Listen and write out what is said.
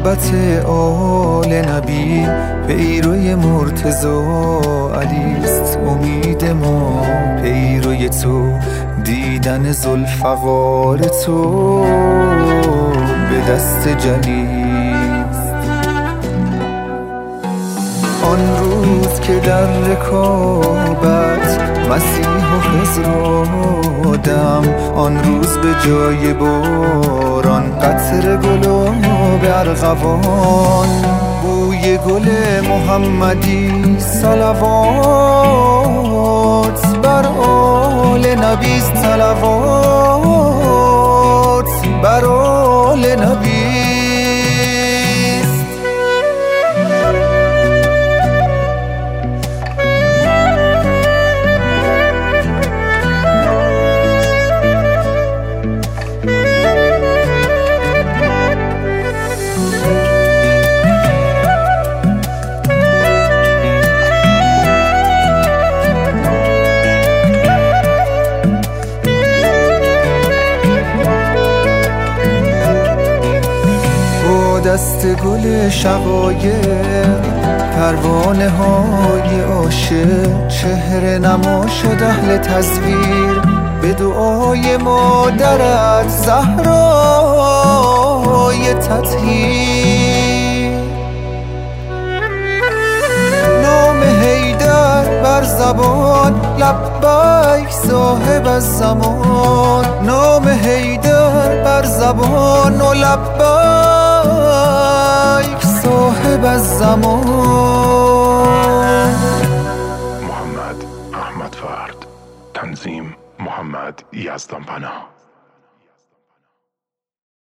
محبت آل نبی پیروی مرتضی علیست. امید ما پیروی تو، دیدن ذوالفقار تو به دست جلیست. آن روز که در رکابت مسیح و خضر آدم، آن روز به جای باران قطره گل و ارغوان، بوی گل محمدی صلوات بر آل نبی، صلوات بر آل نبی. دست گل شقایق پروانه های عاشق، چهره نما شد اهل تصویر به دعای مادرت زهرای تطهیر. نام حیدر بر زبان، لبیک صاحب الزمان. نام حیدر بر زبان و لبیک صاحب الزمان. محمد احمد فرد، تنظیم محمد یزدانپناه.